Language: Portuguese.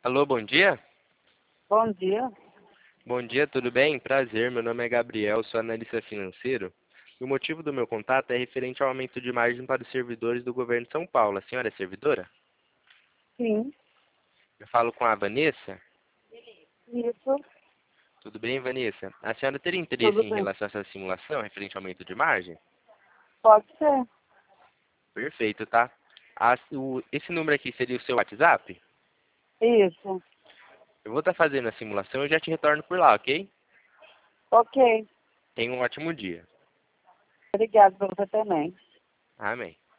Alô, bom dia? Bom dia. Bom dia, tudo bem? Prazer, meu nome é Gabriel, sou analista financeiro. E o motivo do meu contato é referente ao aumento de margem para os servidores do governo de São Paulo. A senhora é servidora? Sim, Eu falo com a Vanessa. isso, Tudo bem, Vanessa? A senhora teria interesse tudo em bem. relação a essa simulação referente ao aumento de margem? Pode ser. Perfeito, tá? Esse número aqui seria o seu WhatsApp? Isso. Eu vou estar fazendo a simulação e já te retorno por lá, ok? Ok. Tenha um ótimo dia. Obrigado por você também. Amém.